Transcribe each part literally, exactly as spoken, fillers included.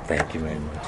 Thank you very much.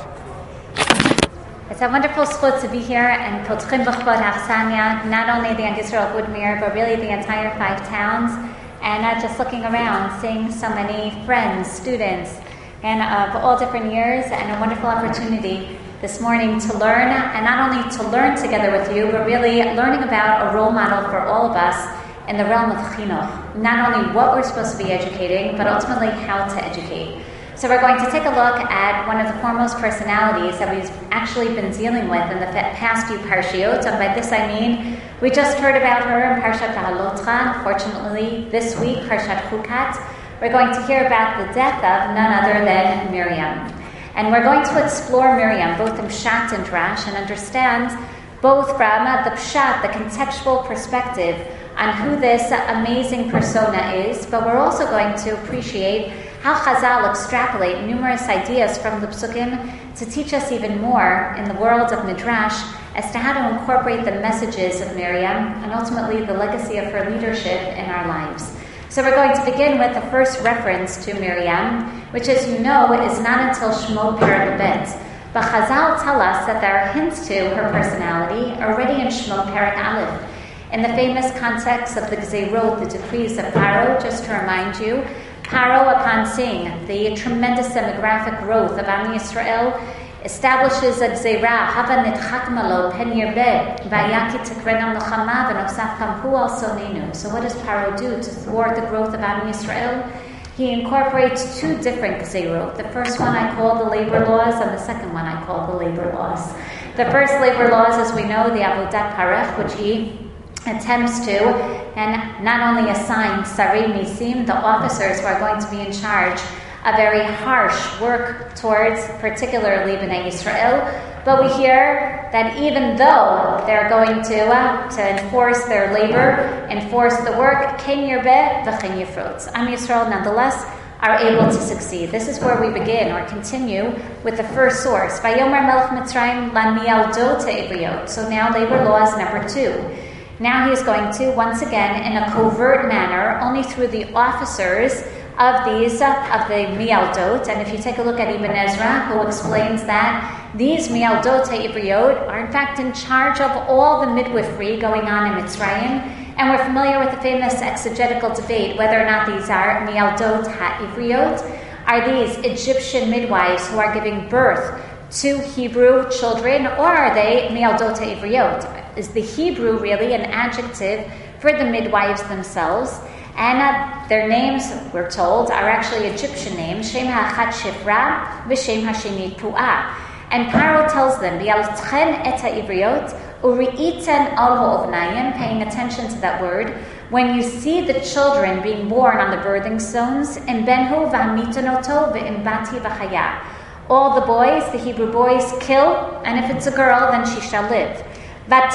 It's a wonderful zchut to be here and Potchim B'chvod Achsania, not only the Young Israel Woodmere, but really the entire five towns. And uh, just looking around, seeing so many friends, students, and of all different years, and a wonderful opportunity this morning to learn, and not only to learn together with you, but really learning about a role model for all of us in the realm of chinuch. Not only what we're supposed to be educating, but ultimately how to educate. So we're going to take a look at one of the foremost personalities that we've actually been dealing with in the past few parshiot. And by this I mean, we just heard about her in Parshat V'halotcha. Unfortunately, this week, Parshat Chukat, we're going to hear about the death of none other than Miriam. And we're going to explore Miriam, both in Pshat and Drash, and understand both from the Pshat, the contextual perspective on who this amazing persona is, but we're also going to appreciate how Chazal extrapolate numerous ideas from the Psukim to teach us even more in the world of Midrash as to how to incorporate the messages of Miriam and ultimately the legacy of her leadership in our lives. So we're going to begin with the first reference to Miriam, which, as you know, is not until Shemot Perek Bet. But Chazal tell us that there are hints to her personality already in Shemot Perek Aleph. In the famous context of the Gzeirot, the decrees of Paro, just to remind you, Paro, upon seeing the tremendous demographic growth of Am Yisrael, establishes a Gzeirah, Hava nitchak malo pen yirbeh, vayaki tikrenam l'chama v'nosaf kampu al sonenu. So what does Paro do to thwart the growth of Am Yisrael? He incorporates two different Gzeirot. The first one I call the labor laws, and the second one I call the labor laws. The first labor laws, as we know, the Avodat Parech, which he attempts to, and not only assign Sarei Nisim, the officers who are going to be in charge, a very harsh work towards particularly Bnei Yisrael, but we hear that even though they're going to uh, to enforce their labor, enforce the work, Ken Yirbeh v'chen Yifrot. Am Yisrael nonetheless are able to succeed. This is where we begin or continue with the first source. Vayomer Melech Mitzrayim lamialdot ha'ivriot. So now labor laws number two. Now he's going to, once again, in a covert manner, only through the officers of these, uh, of the Mialdot. And if you take a look at Ibn Ezra, who explains that these Mialdot HaIbriot are in fact in charge of all the midwifery going on in Mitzrayim. And we're familiar with the famous exegetical debate whether or not these are Mialdot HaIbriot. Are these Egyptian midwives who are giving birth to Hebrew children, or are they Mialdot HaIbriot? Is the Hebrew really an adjective for the midwives themselves? And uh, their names, we're told, are actually Egyptian names, Shem ha'achad Shifra, v'Shem ha'sheni Pu'ah. And Paro tells them, V'yaltchen et ha'ivriot, u'ri'iten al ha'ovnayim, paying attention to that word, when you see the children being born on the birthing stones, in benhu v'hamitonoto v'imbati v'chaya. All the boys, the Hebrew boys, kill, and if it's a girl, then she shall live. And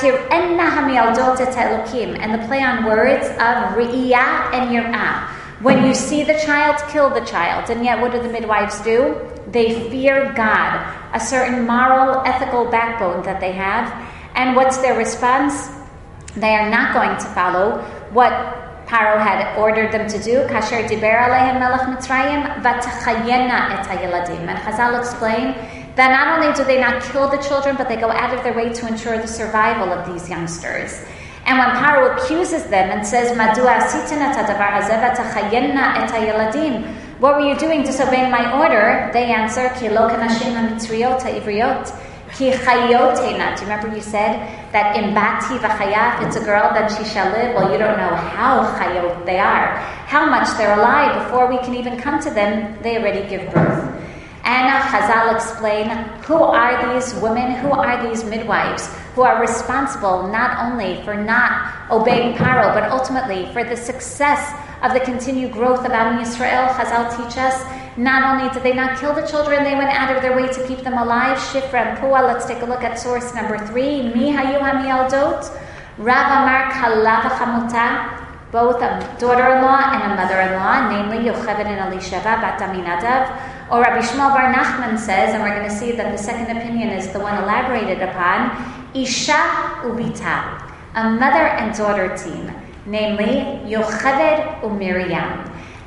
the play on words of Re'iyah and Yir'ah. When you see the child, kill the child. And yet what do the midwives do? They fear God, a certain moral, ethical backbone that they have. And what's their response? They are not going to follow what Paro had ordered them to do. Kasher diber alehem melech Mitzrayim v'tachayena et hayeladim. And Chazal explain that not only do they not kill the children, but they go out of their way to ensure the survival of these youngsters. And when Paro accuses them and says, Madua asitin et hadavar hazeh v'tachayena et hayeladim, what were you doing disobeying my order? They answer, Ki lo kanashim hamitzriot ha'ivriot. Ki chayot heina. Do you remember you said that in bati v'chaya, if it's a girl, then she shall live? Well, you don't know how chayot they are, how much they're alive. Before we can even come to them, they already give birth. And Chazal explain, who are these women, who are these midwives, who are responsible not only for not obeying Paro, but ultimately for the success of the continued growth of Am Yisrael. Chazal teach us, not only did they not kill the children, they went out of their way to keep them alive. Shifra and Pua, let's take a look at source number three. Mi hayu hamialdot, Rav Amar kala v'chamuta, both a daughter-in-law and a mother-in-law, namely Yocheved and Elisheva bat Aminadav. Or Rabbi Shmuel Bar Nachman says, and we're going to see that the second opinion is the one elaborated upon, Isha ubita, a mother and daughter team, namely Yocheved uMiriam.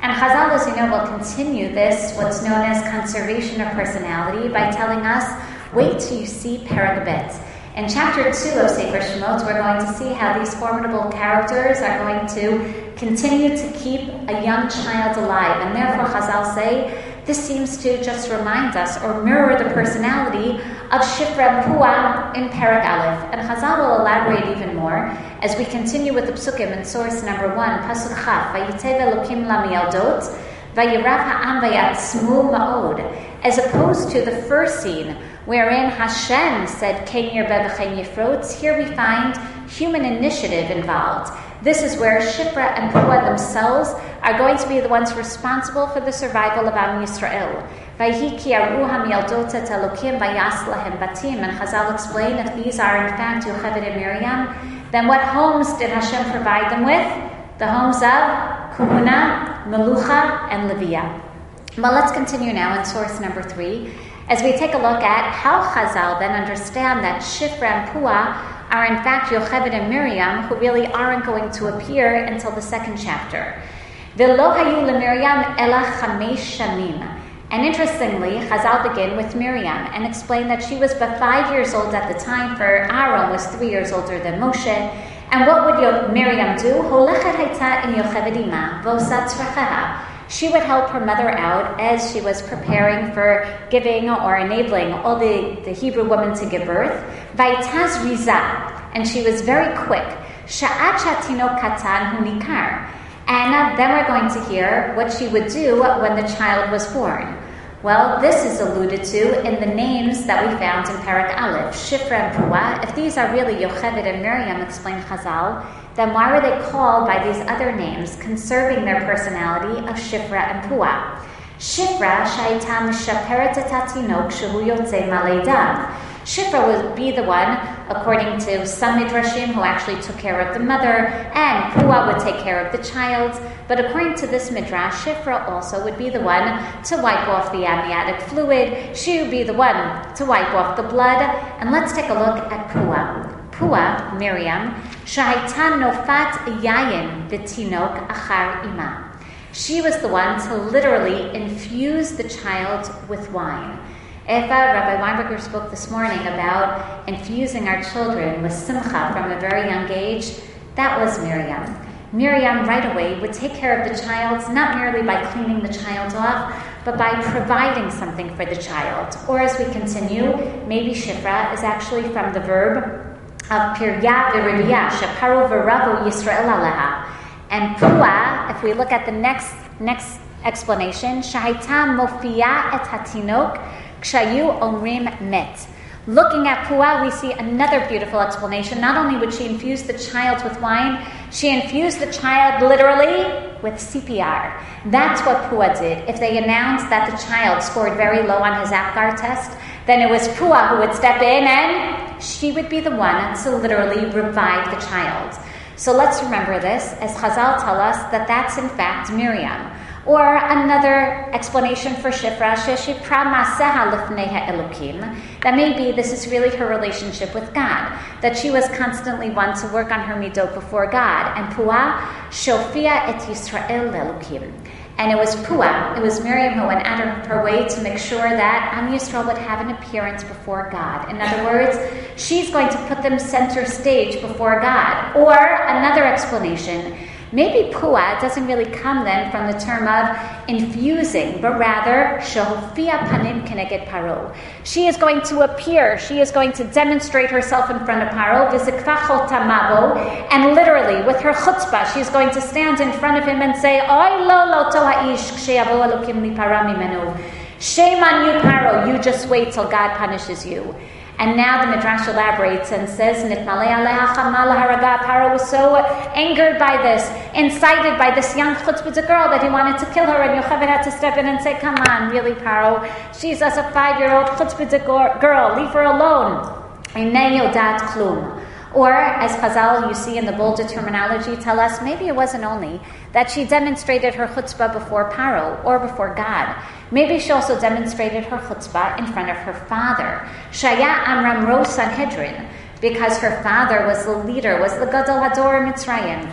And Chazal, as you know, will continue this, what's known as conservation of personality, by telling us, wait till you see Perek Bet. In chapter two of Sefer Shemot, we're going to see how these formidable characters are going to continue to keep a young child alive. And therefore, Chazal say, this seems to just remind us or mirror the personality of Shifra and Puah in Perek Aleph. And Chazal will elaborate even more as we continue with the psukim in source number one, Pasuk Chaf, Vayitev Elokim lamiyaldot, Vayirav ha'am vayatzmu ma'od, as opposed to the first scene wherein Hashem said, Ken yirbeh v'chen yifrotz. Here we find human initiative involved. This is where Shifra and Puah themselves are going to be the ones responsible for the survival of Am Yisrael. Vayhi ki aru hamiyaldot et Elokim vayas lahem batim. And Chazal explain, if these are in fact Yocheved and Miriam, then what homes did Hashem provide them with? The homes of Kahuna, Melucha, and Leviah. Well, let's continue now in source number three, as we take a look at how Chazal then understand that Shifra and Puah are in fact Yocheved and Miriam, who really aren't going to appear until the second chapter. V'lo hayu leMiriam ela chamesh shamim. And interestingly, Chazal begin with Miriam and explain that she was but five years old at the time, for Aaron was three years older than Moshe. And what would Yo- Miriam do? Holechet hayta im Yocheved ima v'osat tzracheha. She would help her mother out as she was preparing for giving or enabling all the, the Hebrew women to give birth. Vaytaz rizah, and she was very quick. Sha'at shatinok katan hu nikar. And uh, then we're going to hear what she would do when the child was born. Well, this is alluded to in the names that we found in Perek Aleph, Shifra and Puah. If these are really Yocheved and Miriam, explain Chazal, then why were they called by these other names, conserving their personality of Shifra and Puah? Shifra shayta mishaperet et hatinok shehu yotzei maleidav. Shifra would be the one, according to some midrashim, who actually took care of the mother, and Puah would take care of the child. But according to this midrash, Shifra also would be the one to wipe off the amniotic fluid. She would be the one to wipe off the blood. And let's take a look at Puah. Puah, Miriam, shahayta nofat yayin v'tinok achar ima. She was the one to literally infuse the child with wine. If uh, Rabbi Weinberger spoke this morning about infusing our children with simcha from a very young age, that was Miriam. Miriam right away would take care of the child, not merely by cleaning the child off, but by providing something for the child. Or as we continue, maybe Shifra is actually from the verb of pirya v'rivya, sheparu v'ravu Yisrael aleha. And Puah, if we look at the next next explanation, shahayta mofia et hatinok kshayu omrim met. Looking at Puah, we see another beautiful explanation. Not only would she infuse the child with wine, she infused the child literally with C P R. That's what Puah did. If they announced that the child scored very low on his APGAR test, then it was Puah who would step in and she would be the one to literally revive the child. So let's remember this, as Chazal tell us that that's in fact Miriam. Or another explanation for Shifra, Sheshipra Maseha Lifnei Elokim, that maybe this is really her relationship with God, that she was constantly one to work on her midot before God. And Puah, Shofia et Yisrael Elokim. And it was Puah, it was Miriam who went out of her way to make sure that Am Yisrael would have an appearance before God. In other words, she's going to put them center stage before God. Or another explanation, maybe Puah doesn't really come then from the term of infusing, but rather Shehofia Panim Keneged Paro. She is going to appear, she is going to demonstrate herself in front of Paro, V'zikvachot tamavo, and literally with her chutzpah, she is going to stand in front of him and say, Oy lo lo to ha'ish k'sheyavo elokim li para mimenu. Shame on you, Paro, you just wait till God punishes you. And now the Midrash elaborates and says, Nitmalei aleha chama laharaga. Paro was so angered by this, incited by this young chutzpah girl that he wanted to kill her, and Yocheved had to step in and say, come on, really, Paro? She's just a five-year-old chutzpah girl. Leave her alone. Einei yodat klum. Or, as Chazal, you see in the bolder terminology, tell us, maybe it wasn't only that she demonstrated her chutzpah before Paro or before God. Maybe she also demonstrated her chutzpah in front of her father. Shaya Amram Ro Sanhedrin, because her father was the leader, was the Gadol Hador Mitzrayim.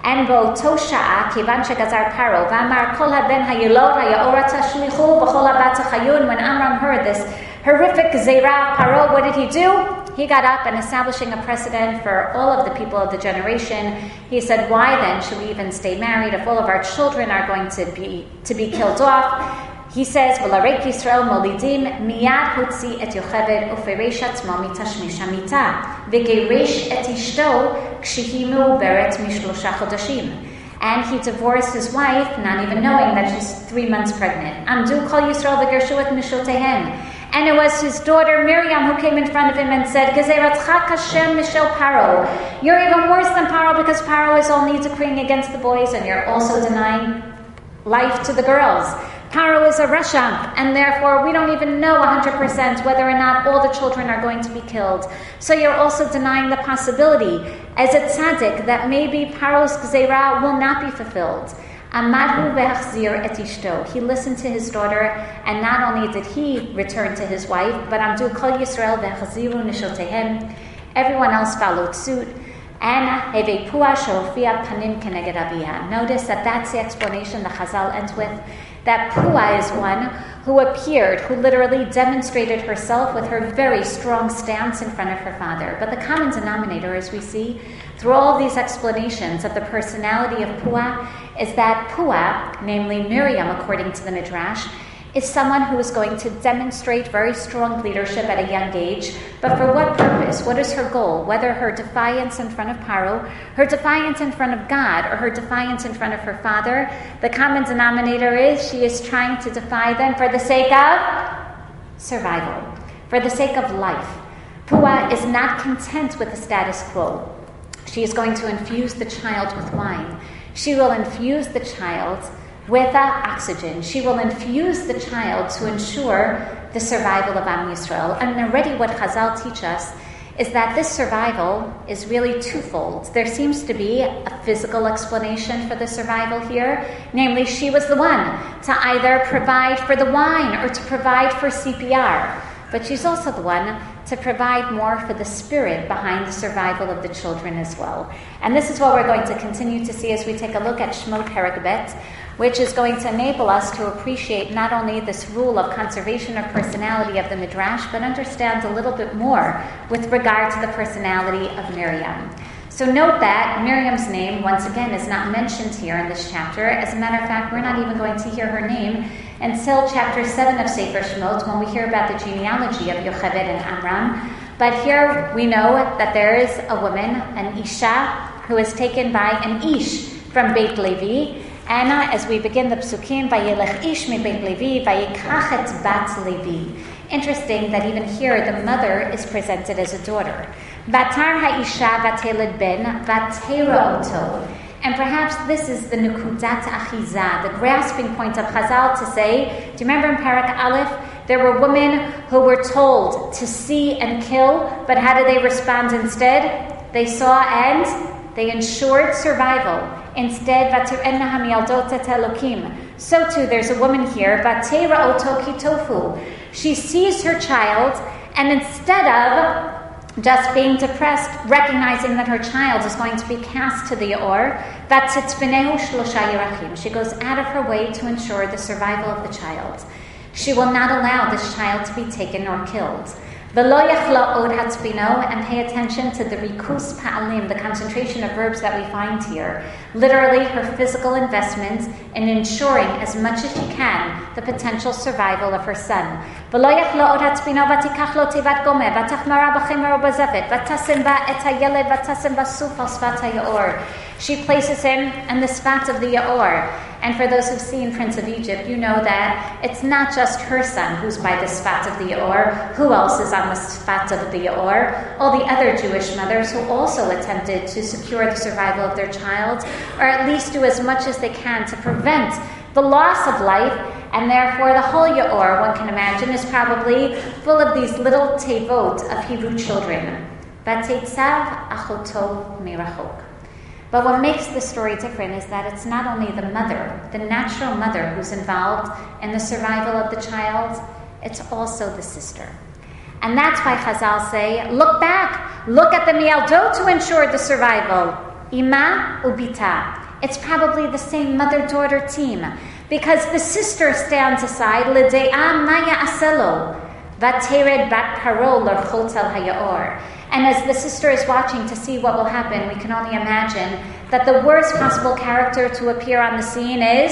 En באותו שעה, כיוון שגזר פרעה, ואמר כל הבן הילוד היאורה תשליכו וכל הבת החיון, when Amram heard this horrific gzeira of Paro, what did he do? He got up and establishing a precedent for all of the people of the generation. He said, why then should we even stay married if all of our children are going to be to be killed off? He says, "V'larek Yisrael molidim miyad hotzi et Yocheved uferesh atzmo mitashmish hamita v'geresh et ishto kshihimu beret mishlosha chodashim." And he divorced his wife, not even knowing that she's three months pregnant. Amdu kol Yisrael v'gershu et mishotehen. And it was his daughter Miriam who came in front of him and said, "Gezeratcha kashem mishel Paro." You're even worse than Paro because Paro is only decreeing against the boys, and you're also denying life to the girls. Paro is a Rasha, and therefore we don't even know one hundred percent whether or not all the children are going to be killed. So you're also denying the possibility, as a tzaddik, that maybe Paro's gzeira will not be fulfilled. Amadhu ve'achzir et ishto. He listened to his daughter, and not only did he return to his wife, but Amdu kol Yisrael ve'achziru nishotehem. Everyone else followed suit. And heve pua shofia panim keneged avia. Notice that that's the explanation the Chazal ends with. That Pua is one who appeared, who literally demonstrated herself with her very strong stance in front of her father. But the common denominator, as we see through all these explanations of the personality of Pua, is that Pua, namely Miriam, according to the Midrash, is someone who is going to demonstrate very strong leadership at a young age. But for what purpose? What is her goal? Whether her defiance in front of Paro, her defiance in front of God, or her defiance in front of her father, the common denominator is she is trying to defy them for the sake of survival, for the sake of life. Pua is not content with the status quo. She is going to infuse the child with wine. She will infuse the child with uh, oxygen. She will infuse the child to ensure the survival of Am Yisrael. And already what Chazal teach us is that this survival is really twofold. There seems to be a physical explanation for the survival here. Namely, she was the one to either provide for the wine or to provide for C P R. But she's also the one to provide more for the spirit behind the survival of the children as well. And this is what we're going to continue to see as we take a look at Shemot Perek Bet, which is going to enable us to appreciate not only this rule of conservation of personality of the Midrash, but understand a little bit more with regard to the personality of Miriam. So note that Miriam's name, once again, is not mentioned here in this chapter. As a matter of fact, we're not even going to hear her name until chapter seven of Sefer Shemot, when we hear about the genealogy of Yocheved and Amram. But here we know that there is a woman, an Isha, who is taken by an Ish from Beit Levi. And uh, as we begin the Psukim, Vayelech Ish mi Beit Levi, Vayikach et bat Levi. Interesting that even here the mother is presented as a daughter. Vatar ha'isha vateled ben, vatera oto. And perhaps this is the Nukudat Achiza, the grasping point of Chazal to say, do you remember in Parak Aleph, there were women who were told to see and kill, but how did they respond instead? They saw and they ensured survival. Instead, so too, there's a woman here, Vatera oto kitofu. She sees her child, and instead of just being depressed, recognizing that her child is going to be cast to the Or, she goes out of her way to ensure the survival of the child. She will not allow this child to be taken or killed. And pay attention to the rikus pa'alim, the concentration of verbs that we find here. Literally, her physical investment in ensuring as much as she can the potential survival of her son. She places him in the sfat of the Yaor. And for those who've seen Prince of Egypt, you know that it's not just her son who's by the sfat of the Yaor. Who else is on the sfat of the Yaor? All the other Jewish mothers who also attempted to secure the survival of their child, or at least do as much as they can to prevent the loss of life. And therefore the whole Yaor, one can imagine, is probably full of these little tevot of Hebrew children. Vateitzav achoto mirachok. But what makes this story different is that it's not only the mother, the natural mother, who's involved in the survival of the child, it's also the sister. And that's why Chazal say, look back, look at the Mialdot to ensure the survival. Ima ubita. It's probably the same mother-daughter team, because the sister stands aside, L'de'a maya aselo, vatered bat paro l'rchot al hayaor. And as the sister is watching to see what will happen, we can only imagine that the worst possible character to appear on the scene is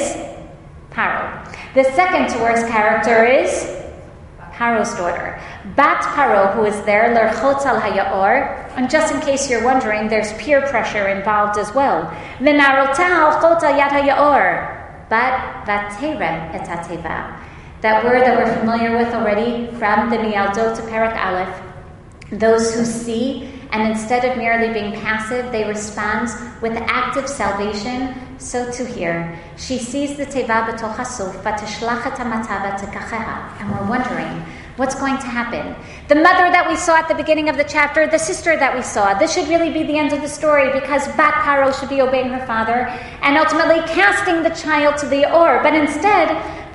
Paro. The second to worst character is Paro's daughter, Bat Paro, who is there, l'rchot al hayaor. And just in case you're wondering, there's peer pressure involved as well. V'narota al-chot al yad hayaor, bat vaterem et hateva. That word that we're familiar with already from the Mialdot to Perek Aleph. Those who see, and instead of merely being passive, they respond with active salvation. So too here, she sees the teva b'toch hasuf, v'tishlach et hamatava tekacheha, and we're wondering what's going to happen. The mother that we saw at the beginning of the chapter, the sister that we saw, this should really be the end of the story, because Bat Paro should be obeying her father and ultimately casting the child to the or. But instead,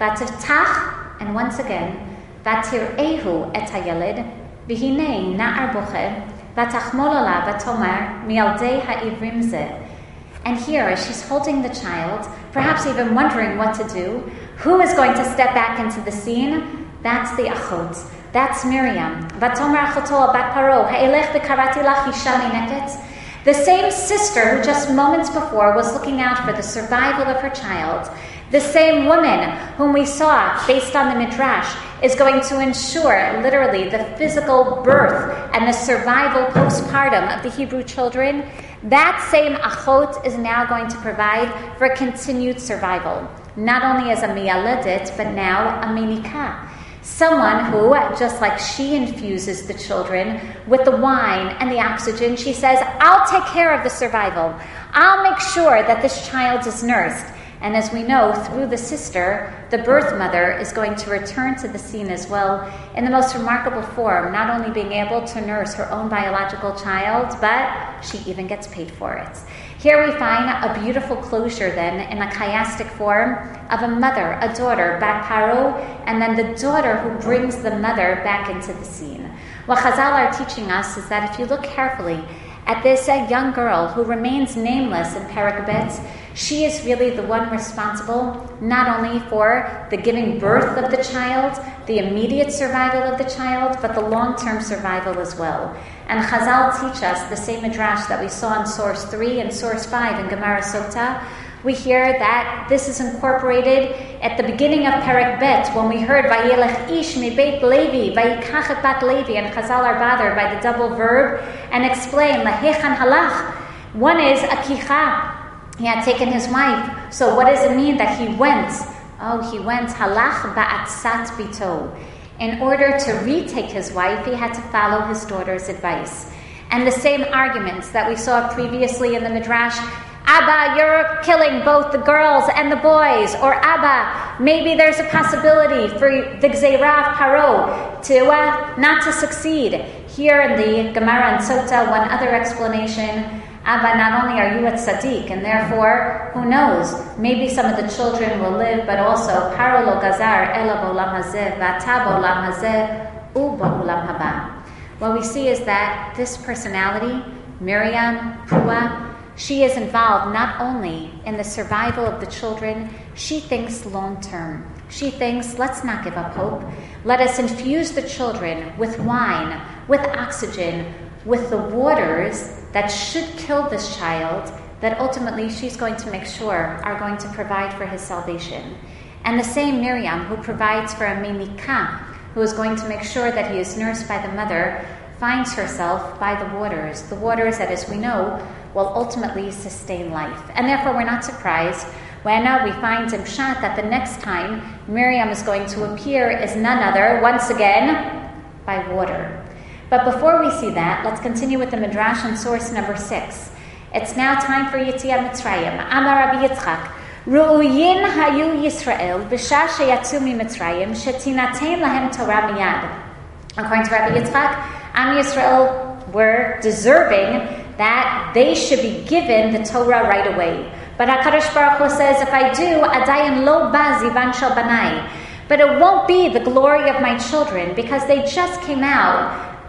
v'tiftach, and once again, v'tir'ehu et hayalid. V'hinei na'ar boche, v'tachmol ola v'tomar mi'aldei ha'ivrim zeh. And here, as she's holding the child, perhaps even wondering what to do, who is going to step back into the scene? That's the achot. That's Miriam. V'tomar achoto bat paro, ha'elech v'karati lach isha mineket. The same sister who just moments before was looking out for the survival of her child, the same woman whom we saw, based on the Midrash, is going to ensure, literally, the physical birth and the survival postpartum of the Hebrew children. That same achot is now going to provide for continued survival, not only as a miyaledit, but now a minika. Someone who, just like she infuses the children with the wine and the oxygen, she says, I'll take care of the survival. I'll make sure that this child is nursed. And as we know, through the sister, the birth mother is going to return to the scene as well in the most remarkable form, not only being able to nurse her own biological child, but she even gets paid for it. Here we find a beautiful closure then in a chiastic form of a mother, a daughter, Bat Paro, and then the daughter who brings the mother back into the scene. What Chazal are teaching us is that if you look carefully at this uh, young girl who remains nameless in Perek Bet, she is really the one responsible not only for the giving birth of the child, the immediate survival of the child, but the long-term survival as well. And Chazal teach us the same midrash that we saw in source three and source five in Gemara Sota. We hear that this is incorporated at the beginning of Perek Bet when we heard Vayelech ish mi beit Levi, Vayikach et bat Levi, and Chazal are bothered by the double verb and explain Lahechan halach. One is akicha. He had taken his wife. So what does it mean that he went? Oh, he went halach ba'atzat bito. In order to retake his wife, he had to follow his daughter's advice. And the same arguments that we saw previously in the Midrash, Abba, you're killing both the girls and the boys. Or Abba, maybe there's a possibility for the Gzeirah of Paro to uh, not to succeed. Here in the Gemara and Sota, one other explanation, Abba, not only are you a tzaddik, and therefore, who knows, maybe some of the children will live, but also, Paro lo gazar ela b'olam hazeh, v'ata b'olam hazeh, u b'olam haba. What we see is that this personality, Miriam, Pua, she is involved not only in the survival of the children, she thinks long-term. She thinks, let's not give up hope. Let us infuse the children with wine, with oxygen, with the waters that should kill this child, that ultimately she's going to make sure are going to provide for his salvation. And the same Miriam who provides for a minika, who is going to make sure that he is nursed by the mother, finds herself by the waters, the waters that, as we know, will ultimately sustain life. And therefore we're not surprised when uh, we find in Pshat that the next time Miriam is going to appear is none other, once again, by water. But before we see that, let's continue with the Midrash and source number six. It's now time for Yetziat Mitzrayim. Amar Rabbi Yitzchak, Ru'uyin hayu Yisrael b'shah sheyatzu miMitzrayim shetinatein lahem Torah miyad. According to Rabbi Yitzchak, Am Yisrael were deserving that they should be given the Torah right away. But HaKadosh Baruch Hu says, if I do, adayin lo ba zivan shel banai. But it won't be the glory of my children, because they just came out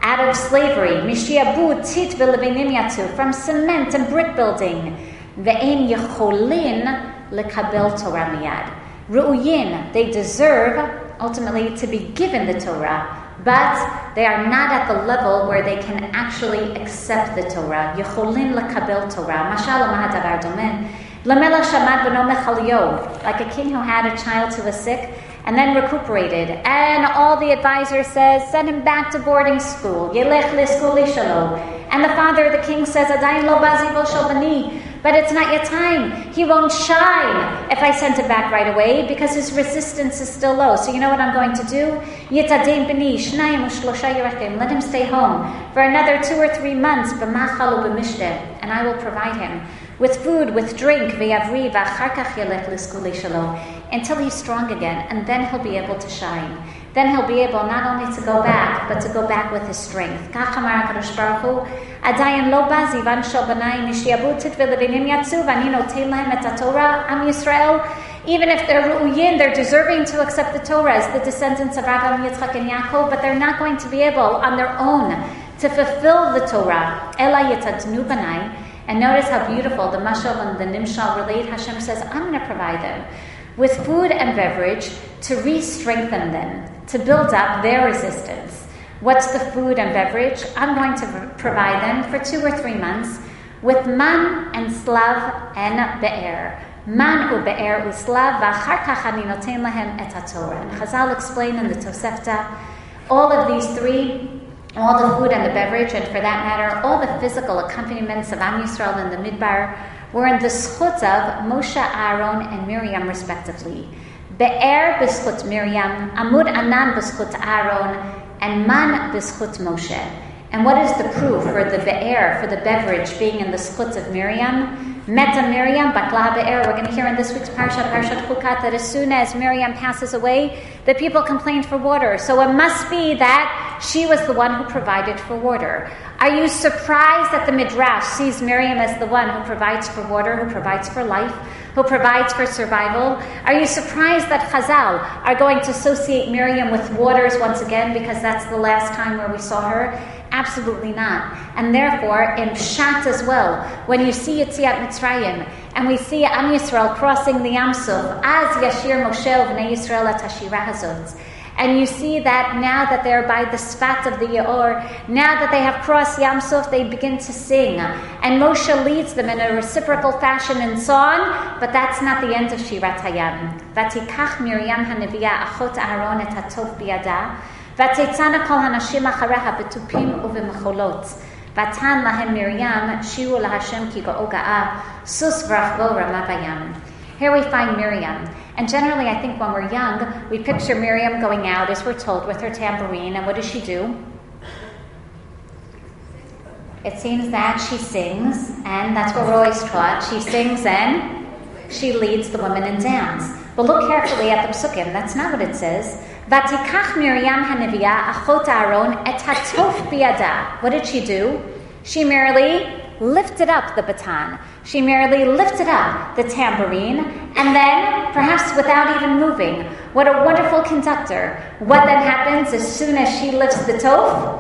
out of slavery, mishiabud tit v'levinim yatzu, from cement and brick building, ve'en yecholin lekabel Torah miyad. Ru'uyin, they deserve ultimately to be given the Torah, but they are not at the level where they can actually accept the Torah. Yecholin lekabel Torah. Mashal mahadavar domen. Lamelech shamad b'no mechalyo, like a king who had a child who was sick and then recuperated, and all the advisor says, send him back to boarding school. Yelech leskuli shalo. And the father, the king, says, Adayin lo bazivo shel bani, but it's not yet time. He won't shine if I send him back right away because his resistance is still low. So you know what I'm going to do? Yitadem b'ni shnayim u'shlosha yerachim. Let him stay home for another two or three months. B'machal u'b'mishteh, and I will provide him with food, with drink, v'yavri v'achar kach yelech leskuli shalo, until he's strong again, and then he'll be able to shine. Then he'll be able not only to go back, but to go back with his strength. Kach amar HaKadosh Baruch Hu, Adayin lo ba zivan shel banai mishiabud tit v'levinim yatzu v'ani noten lahem et haTorah, Am Yisrael. Even if they're ru'uyin, they're deserving to accept the Torah as the descendants of Abraham, Yitzchak, and Yaakov, but they're not going to be able on their own to fulfill the Torah. Ela yitadnu banai. And notice how beautiful the mashal and the nimshal relate. Hashem says, I'm going to provide them with food and beverage to re-strengthen them, to build up their resistance. What's the food and beverage? I'm going to provide them for two or three months with man and slav and be'er. Man u be'er u slav v'achar kach ani noten lahem et haTorah. And Chazal explain in the Tosefta, all of these three, all the food and the beverage, and for that matter, all the physical accompaniments of Am Yisrael in the Midbar, were in the schut of Moshe, Aaron, and Miriam, respectively. Be'er b'schut Miriam, Amud Anan b'schut Aaron, and Man b'schut Moshe. And what is the proof for the be'er, for the beverage, being in the schut of Miriam? Meta Miriam, Batla be'er. We're going to hear in this week's Parsha, Parshat Chukat, that as soon as Miriam passes away, the people complained for water. So it must be that she was the one who provided for water. Are you surprised that the Midrash sees Miriam as the one who provides for water, who provides for life, who provides for survival? Are you surprised that Chazal are going to associate Miriam with waters once again because that's the last time where we saw her? Absolutely not. And therefore, in Pshat as well, when you see Yetziat Mitzrayim, and we see Am Yisrael crossing the Yam Suf, as Yashir Moshe V'nei Yisrael at Hashira Hazot, and you see that now that they're by the Sfat of the Yeor, now that they have crossed Yam Suf, they begin to sing. And Moshe leads them in a reciprocal fashion in song, but that's not the end of Shirat Hayam. Vatikach Miriam HaNeviah Achot Aaron et HaTov biyada, Vatetzana kol hanashim achareha betupim uvemecholot. Vatan lahem Miriam shiru laHashem ki go'oga'a sus v'rachvo rama bayam. Here we find Miriam. And generally, I think when we're young, we picture Miriam going out, as we're told, with her tambourine. And what does she do? It seems that she sings, and that's what we're always taught. She sings and she leads the women in dance. But look carefully at the psukim. That's not what it says. Vatikach Miriam HaNeviah Achot Aaron et HaTov biyada. What did she do? She merely lifted up the baton. She merely lifted up the tambourine, and then, perhaps without even moving, what a wonderful conductor. What then happens as soon as she lifts the tov?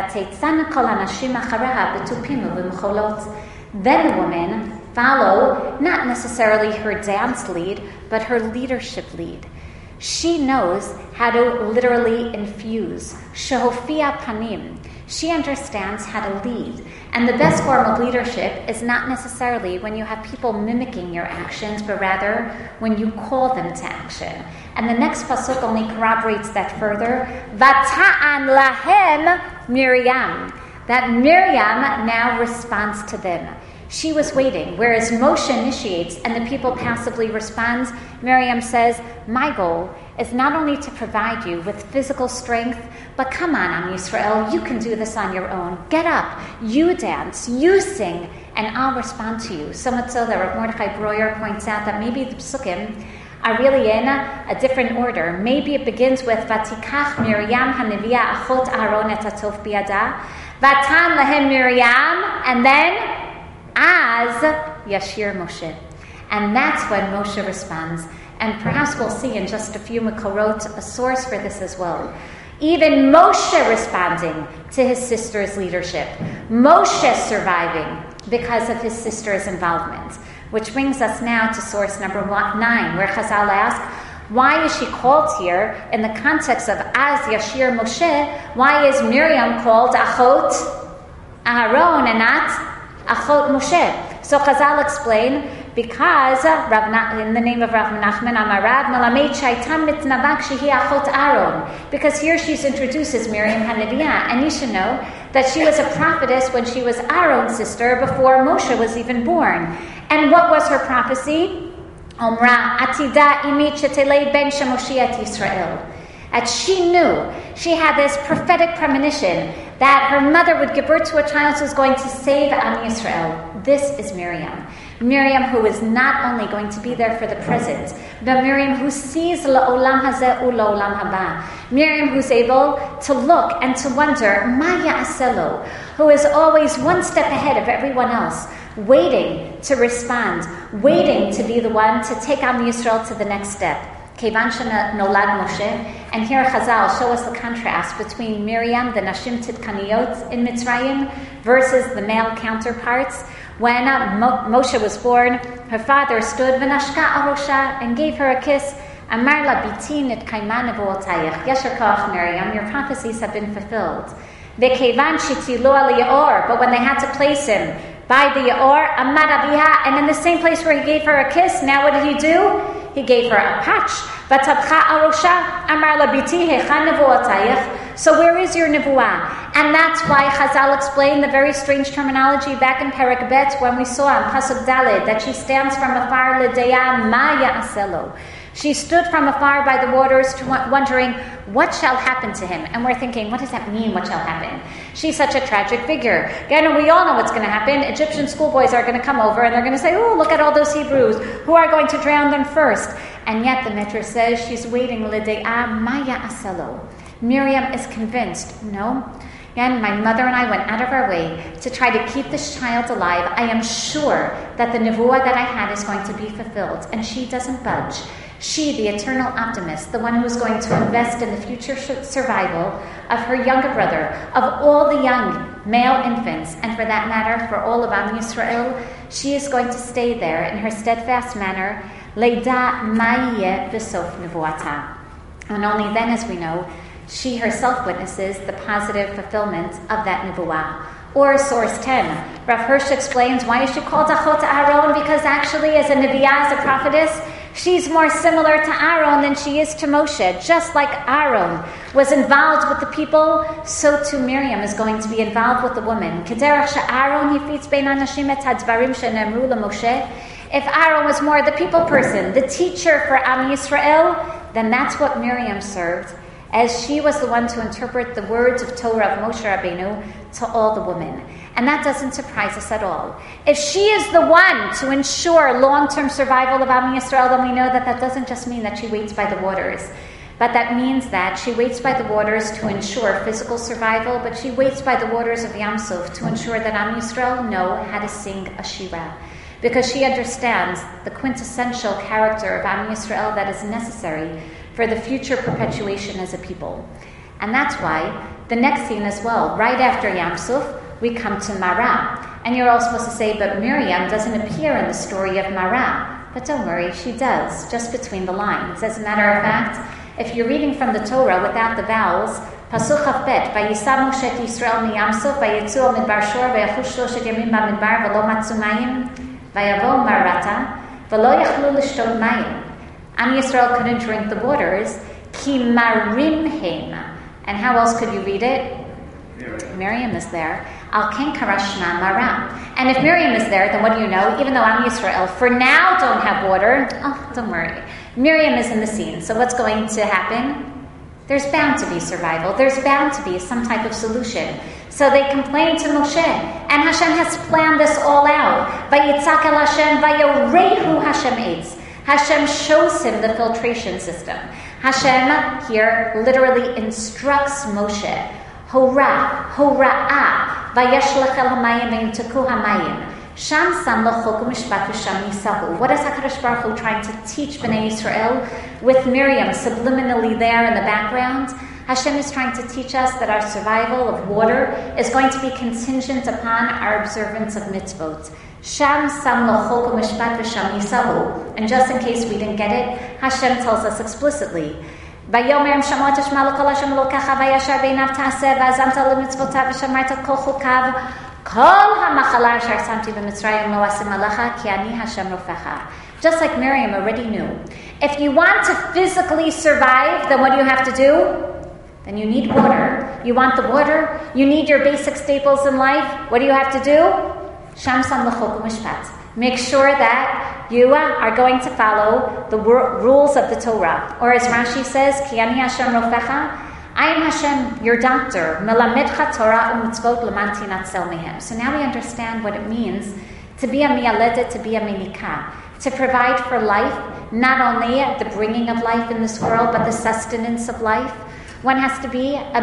Then the women follow not necessarily her dance lead, but her leadership lead. She knows how to literally infuse. Shehofia panim. She understands how to lead. And the best form of leadership is not necessarily when you have people mimicking your actions, but rather when you call them to action. And the next pasuk only corroborates that further. Vata'an lahem Miriam. That Miriam now responds to them. She was waiting, whereas Moshe initiates and the people passively responds. Miriam says, my goal is not only to provide you with physical strength, but come on, Am Yisrael, you can do this on your own. Get up, you dance, you sing, and I'll respond to you. So much so that Rav Mordechai Breuer points out that maybe the psukim are really in a, a different order. Maybe it begins with Vatikach Miriam HaNeviah Achot Aaron et HaTov biyada, Vatan lahem Miriam, and then as Yashir Moshe. And that's when Moshe responds. And perhaps we'll see in just a few Makorot a source for this as well. Even Moshe responding to his sister's leadership. Moshe surviving because of his sister's involvement. Which brings us now to source number one, nine, where Chazal ask, why is she called here in the context of Az Yashir Moshe? Why is Miriam called Achot Aharon and not Achot Moshe? So Chazal explain, because Rav, in the name of Rav Menachem Amarab, Melamed Shaitam Mitnavak Shehi Achot Aaron, because here she's introduced as Miriam HaNeviah, and you should know that she was a prophetess when she was Aaron's sister before Moshe was even born. And what was her prophecy? Omra Atida Imi Chetelei Ben Shemoshiat Yisrael. And she knew, she had this prophetic premonition that her mother would give birth to a child who was going to save Am Yisrael. This is Miriam. Miriam, who is not only going to be there for the present, but Miriam who sees la'olam hazeh u'la'olam haba. Miriam who's able to look and to wonder, ma ya'aselo, who is always one step ahead of everyone else, waiting to respond, waiting to be the one to take Am Yisrael to the next step. Kevan nolad Moshe, and here Chazal show us the contrast between Miriam, the Nashim Tidkaniyot in Mitzrayim, versus the male counterparts. When uh, Mo- Moshe was born, her father stood v'nashka arosha and gave her a kiss. Amar la biti nitkayma nevuotayich. Yasher koach, Miriam, your prophecies have been fulfilled. Vekevan shitilo al yaor, but when they had to place him by the yaor, amar abiha, and in the same place where he gave her a kiss, now what did he do? He gave her a patch. V'tabcha arosha, amar la biti hechan nevuotayich. So where is your nevuah? And that's why Chazal explained the very strange terminology back in Perek Bet when we saw in Pasuk Daled that she stands from afar l'deya ma ya'aselo. She stood from afar by the waters, to wondering what shall happen to him. And we're thinking, what does that mean, what shall happen? She's such a tragic figure. Again, we all know what's going to happen. Egyptian schoolboys are going to come over and they're going to say, oh, look at all those Hebrews who are going to drown them first. And yet the Midrash says she's waiting l'deya ma ya'aselo. Miriam is convinced, no. Again, my mother and I went out of our way to try to keep this child alive. I am sure that the nevuah that I had is going to be fulfilled. And she doesn't budge. She, the eternal optimist, the one who's going to invest in the future survival of her younger brother, of all the young male infants, and for that matter, for all of Am Yisrael, she is going to stay there in her steadfast manner, Leida ma'yeh v'sof nevuata. And only then, as we know, she herself witnesses the positive fulfillment of that nevuah. Or source ten, Rav Hirsch explains why is she called Achot Aaron, because actually as a neviah, as a prophetess, she's more similar to Aaron than she is to Moshe. Just like Aaron was involved with the people, so too Miriam is going to be involved with the woman. Kederach she'Aaron hifitz bein hanashim et hadvarim she'nemru leMoshe. If Aaron was more the people person, the teacher for Am Yisrael, then that's what Miriam served, as she was the one to interpret the words of Torah of Moshe Rabbeinu to all the women. And that doesn't surprise us at all. If she is the one to ensure long-term survival of Am Yisrael, then we know that that doesn't just mean that she waits by the waters, but that means that she waits by the waters to ensure physical survival, but she waits by the waters of Yam Suf to ensure that Am Yisrael know how to sing a shira, because she understands the quintessential character of Am Yisrael that is necessary for the future perpetuation as a people. And that's why the next scene as well, right after Yam Suf, we come to Marah. And you're all supposed to say, but Miriam doesn't appear in the story of Marah. But don't worry, she does, just between the lines. As a matter of fact, if you're reading from the Torah without the vowels, Pasuk Chafbet, Vayisa Moshe et Yisrael miyam suf, vayetzu al midbar shor, vayachush shloshet yamim bamidbar, v'lo matzu mayim, vayavo marata, v'lo yachlu l'shtot mayim. Am Yisrael couldn't drink the waters, ki marim heim. And how else could you read it? Miriam, Miriam is there. Al ken karashma maram. And if Miriam is there, then what do you know? Even though Am Yisrael for now don't have water, oh, don't worry. Miriam is in the scene. So what's going to happen? There's bound to be survival. There's bound to be some type of solution. So they complain to Moshe, and Hashem has planned this all out. Vayitzak el Hashem, vayorehu Hashem eitz. Hashem shows him the filtration system. Hashem here literally instructs Moshe. Hora, hora'ah, vayeshlech el hamayim v'yimteku hamayim. Sham sam l'chok u'mishpat v'sham yisahu. What is HaKadosh Baruch Hu trying to teach Bnei Yisrael with Miriam subliminally there in the background? Hashem is trying to teach us that our survival of water is going to be contingent upon our observance of mitzvot. Sham sam lochok u'mishpat v'sham yisahu. And just in case we didn't get it, Hashem tells us explicitly. Vayomer Shemot Shema l'kol Hashem Elokecha vayashar beinav ta'aseh v'azamta l'mitzvotav v'shamarta kol chukav kol ha'machala asher samti b'Mitzrayim lo asim alecha ki ani Hashem rofecha. Just like Miriam already knew. If you want to physically survive, then what do you have to do? Then you need water. You want the water? You need your basic staples in life. What do you have to do? Sham sam l'chok u'mishpat. Make sure that you are going to follow the rules of the Torah. Or as Rashi says, Ki ani Hashem rofecha, I am Hashem, your doctor. Melamedcha Torah u'mitzvot l'man tinatzel mehem. So now we understand what it means to be a miyaledet, to be a menika, to provide for life, not only the bringing of life in this world, but the sustenance of life. One has to be a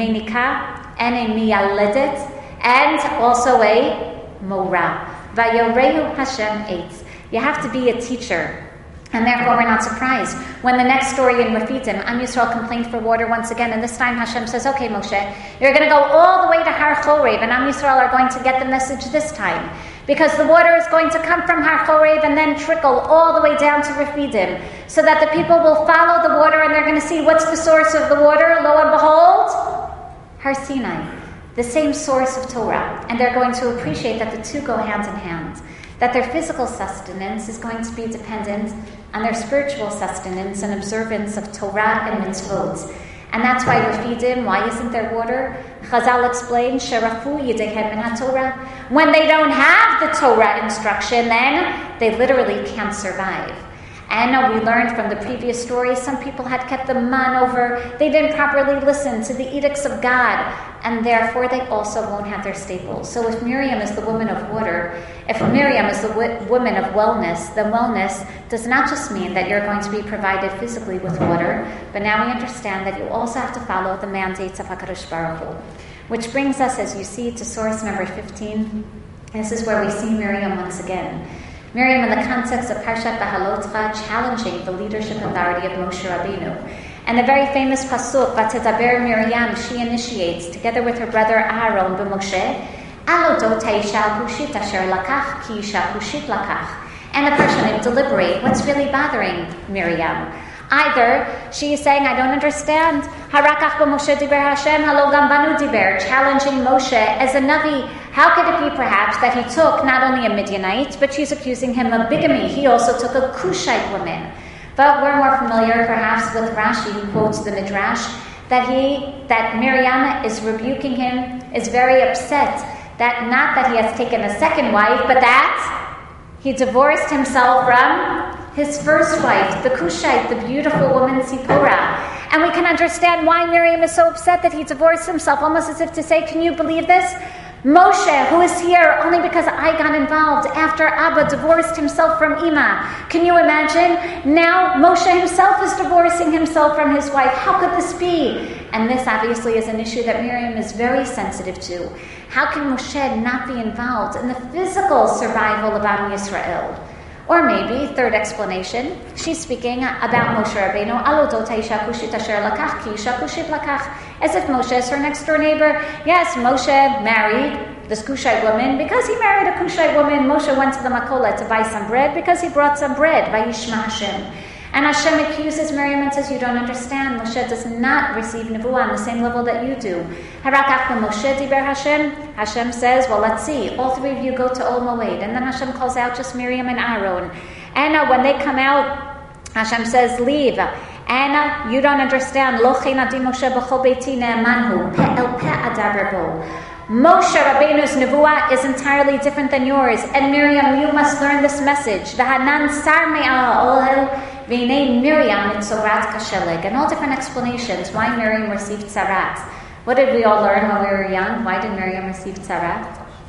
menika and a miyaledet, and also a mora. Vayorehu Hashem eitz. You have to be a teacher. And therefore we're not surprised when the next story in Refidim, Am Yisrael complained for water once again, and this time Hashem says, okay Moshe, you're going to go all the way to Har Chorev, and Am Yisrael are going to get the message this time. Because the water is going to come from Har Chorev and then trickle all the way down to Refidim, so that the people will follow the water and they're going to see what's the source of the water. Lo and behold, Har Sinai, the same source of Torah. And they're going to appreciate that the two go hand in hand. That their physical sustenance is going to be dependent on their spiritual sustenance and observance of Torah and mitzvot. And that's why Refidim, why isn't there water? Chazal explains, Sherafu Yidehem min HaTorah. When they don't have the Torah instruction, then they literally can't survive. And uh, we learned from the previous story, some people had kept the man over. They didn't properly listen to the edicts of God, and therefore they also won't have their staples. So if Miriam is the woman of water, if Miriam is the w- woman of wellness, then wellness does not just mean that you're going to be provided physically with water, but now we understand that you also have to follow the mandates of HaKadosh Baruch Hu. Which brings us, as you see, to source number fifteen. This is where we see Miriam once again. Miriam, in the context of Parshat Bahalotcha, challenging the leadership authority of Moshe Rabbeinu. And the very famous pasuk, Vatedaber Miriam, she initiates, together with her brother Aaron b'Moshe, Alo Taisha Hushit Asher Lakach Ki Isha Hushit Lakach. And the Parshanim deliberate what's really bothering Miriam. Either she is saying, I don't understand, Harakach b'Moshe Diber Hashem, Halo Gam Banu Diber, challenging Moshe as a Navi. How could it be perhaps that he took not only a Midianite, but she's accusing him of bigamy? He also took a Cushite woman. But we're more familiar perhaps with Rashi, who quotes the Midrash, that he, that Miriam is rebuking him, is very upset, that not that he has taken a second wife, but that he divorced himself from his first wife, the Cushite, the beautiful woman Zipporah. And we can understand why Miriam is so upset that he divorced himself, almost as if to say, can you believe this? Moshe, who is here only because I got involved after Abba divorced himself from Ima. Can you imagine? Now Moshe himself is divorcing himself from his wife. How could this be? And this obviously is an issue that Miriam is very sensitive to. How can Moshe not be involved in the physical survival of Am Yisrael? Or maybe, third explanation, she's speaking about Moshe Rabbeinu, Alo dotei isha kushit asher lakach ki isha kushit lakach, as if Moshe is her next door neighbor. Yes, Moshe married this Cushite woman. Because he married a Cushite woman, Moshe went to the Makola to buy some bread because he brought some bread, Vayishma Hashem. And Hashem accuses Miriam and says, you don't understand. Moshe does not receive Nevuah on the same level that you do. Harakach Moshe Diber Hashem. Hashem says, well, let's see. All three of you go to Ol Moed. And then Hashem calls out just Miriam and Aaron. And uh, when they come out, Hashem says, leave. And uh, you don't understand. Lo chenadi Moshe b'chol beiti ne'emanhu. Pe el pe adaber bo. Moshe Rabbeinu's Nevuah is entirely different than yours. And Miriam, you must learn this message. V'hanan sar me'al ohel. V'nei Miriam mitzorat kasheleg, and all different explanations why Miriam received tzarat. What did we all learn when we were young? Why did Miriam receive tzarat?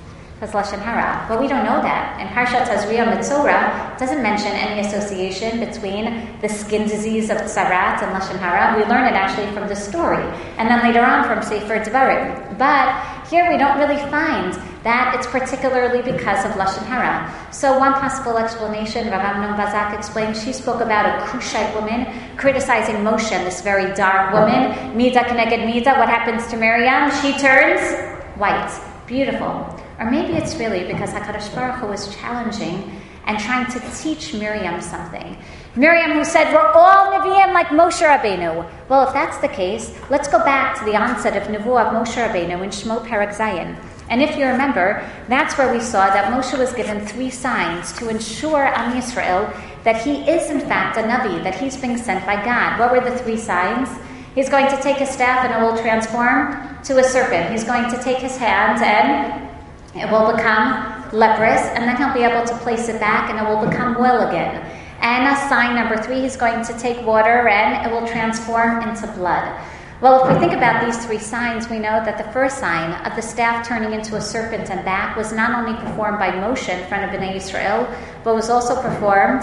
was Lashon Hara. But we don't know that. And Parshat Tazria Mitzorah doesn't mention any association between the skin disease of Tzarat and Lashon Hara. We learn it actually from the story, and then later on from Sefer Devarim. But here we don't really find that it's particularly because of Lashon Hara. So one possible explanation, Rav Amnon Bazak explained, she spoke about a Cushite woman criticizing Moshe, this very dark woman. Mida Keneged Mida, what happens to Miriam? She turns white. Beautiful. Or maybe it's really because HaKadosh Baruch Hu was challenging and trying to teach Miriam something. Miriam, who said, we're all Nevi'im like Moshe Rabbeinu. Well, if that's the case, let's go back to the onset of Nevuah of Moshe Rabbeinu in Shmo Perek Zayin. And if you remember, that's where we saw that Moshe was given three signs to ensure Am Yisrael that he is in fact a Navi, that he's being sent by God. What were the three signs? He's going to take his staff and it will transform to a serpent. He's going to take his hand and it will become leprous, and then he'll be able to place it back and it will become well again. And a sign number three, he's going to take water and it will transform into blood. Well, if we think about these three signs, we know that the first sign of the staff turning into a serpent and back was not only performed by Moshe in front of Bnei Yisrael, but was also performed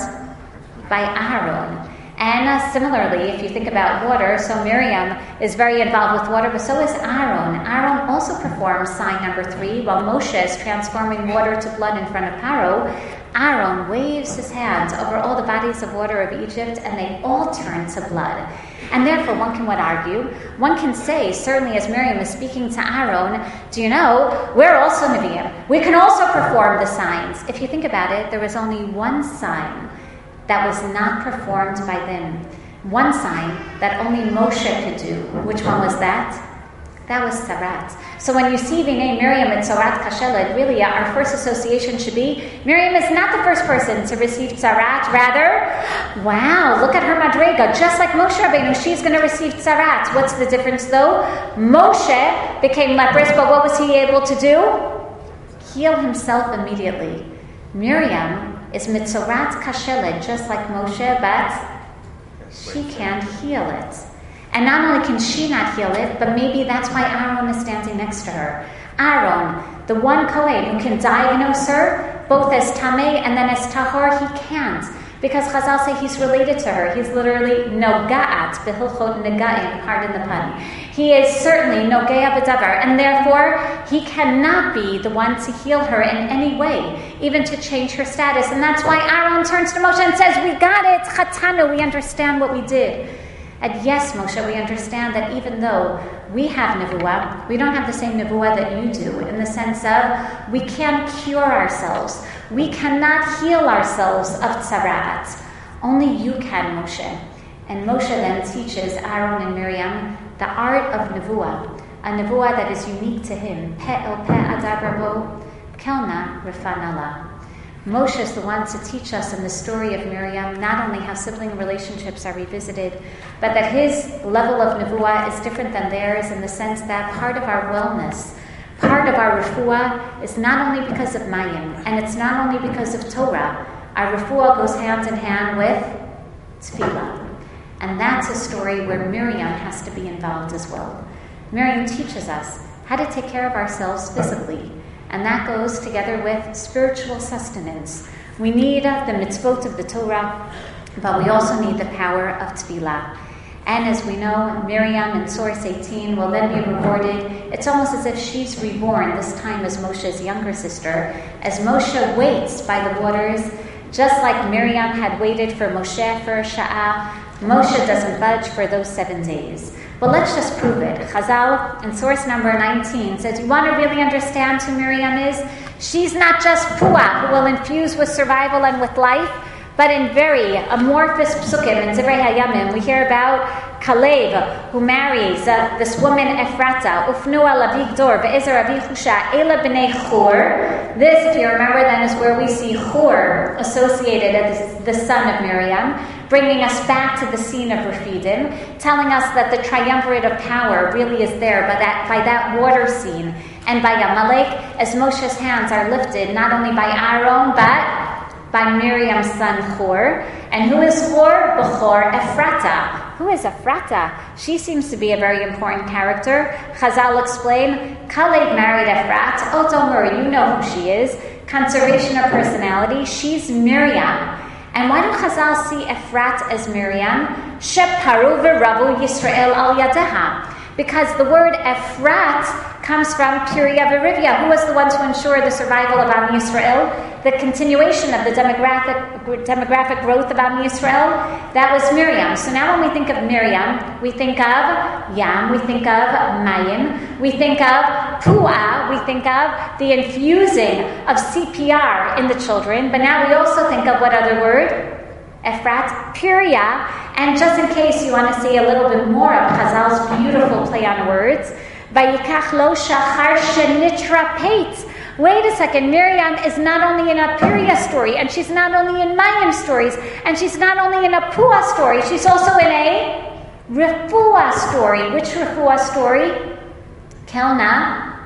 by Aaron. And uh, similarly, if you think about water, so Miriam is very involved with water, but so is Aaron. Aaron also performs sign number three, while Moshe is transforming water to blood in front of Paro. Aaron waves his hands over all the bodies of water of Egypt, and they all turn to blood. And therefore, one can what argue? One can say, certainly as Miriam is speaking to Aaron, do you know, we're also Nevi'im. We can also perform the signs. If you think about it, there was only one sign that was not performed by them. One sign that only Moshe could do. Which one was that? That was Tzarat. So when you see the name Miriam and Tzarat Kasheled, really our first association should be, Miriam is not the first person to receive Tzarat. Rather, wow, look at her Madrega. Just like Moshe Rabbeinu, she's going to receive Tzarat. What's the difference though? Moshe became leprous, but what was he able to do? Heal himself immediately. Miriam is Mitzorat Kasheled, just like Moshe, but she can't heal it. And not only can she not heal it, but maybe that's why Aaron is standing next to her. Aaron, the one Kohen who can diagnose her, both as Tameh and then as Tahor, he can't. Because Chazal say he's related to her. He's literally Nogaat, Behilchot Negaim, pardon the pun. He is certainly Nogea B'davar, and therefore he cannot be the one to heal her in any way, even to change her status. And that's why Aaron turns to Moshe and says, we got it, Chatanu, we understand what we did. And yes, Moshe, we understand that even though we have nevuah, we don't have the same nevuah that you do, in the sense of we can't cure ourselves. We cannot heal ourselves of tzarat. Only you can, Moshe. And Moshe then teaches Aaron and Miriam the art of nevuah, a nevuah that is unique to him. Pe el pe adabrabo, kelna refanala. Moshe is the one to teach us in the story of Miriam not only how sibling relationships are revisited, but that his level of nevuah is different than theirs in the sense that part of our wellness, part of our refuah is not only because of mayim, and it's not only because of Torah. Our refuah goes hand in hand with tefillah. And that's a story where Miriam has to be involved as well. Miriam teaches us how to take care of ourselves physically, and that goes together with spiritual sustenance. We need uh, the mitzvot of the Torah, but we also need the power of tefillah. And as we know, Miriam in Source eighteen will then be rewarded. It's almost as if she's reborn, this time as Moshe's younger sister, as Moshe waits by the waters, just like Miriam had waited for Moshe for Sha'ah. Moshe doesn't budge for those seven days. But let's just prove it. Chazal, in source number nineteen, says, you want to really understand who Miriam is? She's not just Puah, who will infuse with survival and with life, but in very amorphous psukim, in Zivrei Hayamim, we hear about Kalev, who marries uh, this woman Ephrata, Ufnua Lavigdor, Be'ezer Avihusha, Ela B'nei Chur. This, if you remember, then is where we see Chur associated as the son of Miriam, bringing us back to the scene of Refidim, telling us that the triumvirate of power really is there by that, by that water scene and by Amalek, as Moshe's hands are lifted not only by Aaron, but by Miriam's son Chur. And who is Chur? Bechor Ephrata. Who is Ephrata? She seems to be a very important character. Chazal explain, Kalev married Ephrat. Oh, don't worry, you know who she is. Conservation of personality. She's Miriam. And why do Chazal see Ephrat as Miriam? Sheparu v'rabu Yisrael al yadeha. Because the word Ephrat comes from Piria Verivia, who was the one to ensure the survival of Am Yisrael, the continuation of the demographic demographic growth of Am Yisrael. That was Miriam. So now when we think of Miriam, we think of Yam, we think of Mayim, we think of Pu'ah, we think of the infusing of C P R in the children, but now we also think of what other word? Ephrat, Piria, and just in case you want to see a little bit more of Chazal's beautiful play on words, Vayikach lo shachar shenitra peit. Wait a second, Miriam is not only in a Piria story, and she's not only in Mayim stories, and she's not only in a Puah story, she's also in a Refuah story. Which Refuah story? Kelna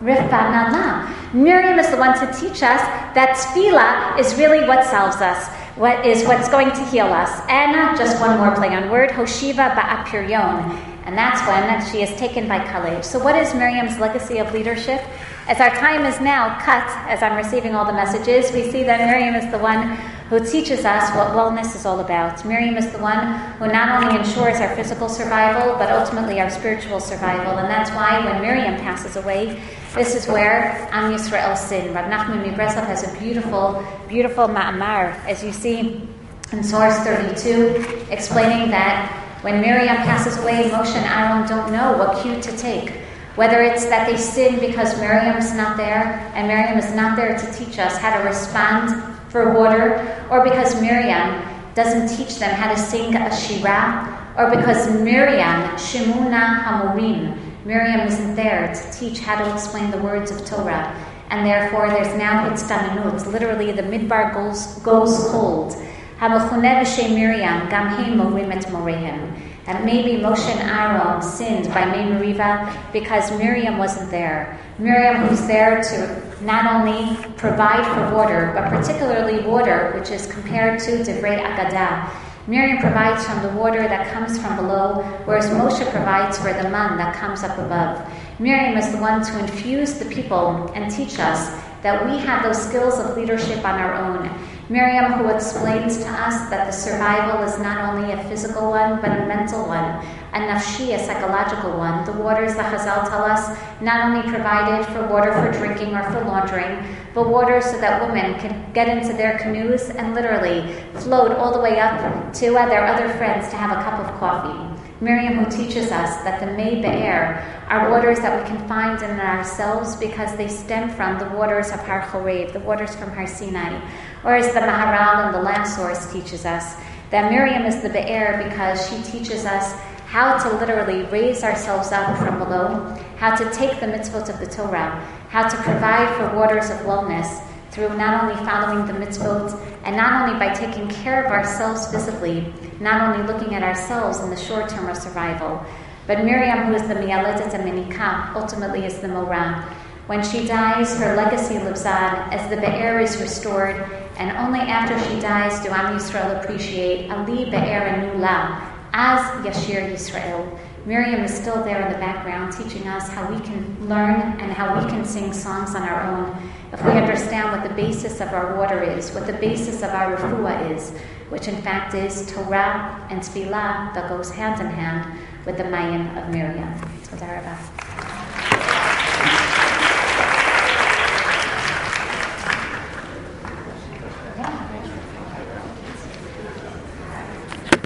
Rifanana. Miriam is the one to teach us that tefillah is really what salves us. What is what's going to heal us. And just one more play on word, Hoshiva ba'apirion. And that's when she is taken by Kalev. So what is Miriam's legacy of leadership? As our time is now cut, as I'm receiving all the messages, we see that Miriam is the one who teaches us what wellness is all about. Miriam is the one who not only ensures our physical survival, but ultimately our spiritual survival. And that's why when Miriam passes away, this is where Am Yisrael sin. Rav Nachman Mibreslov has a beautiful, beautiful ma'amar, as you see in source thirty-two, explaining that when Miriam passes away, Moshe and Aaron don't know what cue to take. Whether it's that they sin because Miriam's not there, and Miriam is not there to teach us how to respond for water, or because Miriam doesn't teach them how to sing a shirah, or because Miriam, Shemuna Hamurim, Miriam isn't there to teach how to explain the words of Torah, and therefore there's now Hitztananut, literally the midbar goes, goes cold. Hamachuneh b'shem Miriam, gam he morim et morehem. And maybe Moshe and Aaron sinned by Mei Meriva because Miriam wasn't there. Miriam who's there to not only provide for water, but particularly water, which is compared to Divrei Agadah. Miriam provides from the water that comes from below, whereas Moshe provides for the man that comes up above. Miriam is the one to infuse the people and teach us that we have those skills of leadership on our own. Miriam, who explains to us that the survival is not only a physical one, but a mental one, a nafshi, a psychological one. The waters, the Chazal tell us, not only provided for water for drinking or for laundering, but water so that women can get into their canoes and literally float all the way up to uh, their other friends to have a cup of coffee. Miriam, who teaches us that the Mei Be'er are waters that we can find in ourselves because they stem from the waters of Har Chorev, the waters from Har Sinai. Whereas the Maharal and the last source teaches us that Miriam is the Be'er because she teaches us how to literally raise ourselves up from below, how to take the mitzvot of the Torah, how to provide for waters of wellness through not only following the mitzvot and not only by taking care of ourselves physically, not only looking at ourselves in the short term of survival, but Miriam, who is the Mialetet Aminika, ultimately is the Morah. When she dies, her legacy lives on as the Be'er is restored, and only after she dies do Am Yisrael appreciate Ali Be'er Anula as Yashir Yisrael. Miriam is still there in the background teaching us how we can learn and how we can sing songs on our own if we understand what the basis of our water is, what the basis of our refuah is, which in fact is Torah and Tefillah that goes hand in hand with the Mayim of Miriam. Toda Rabah.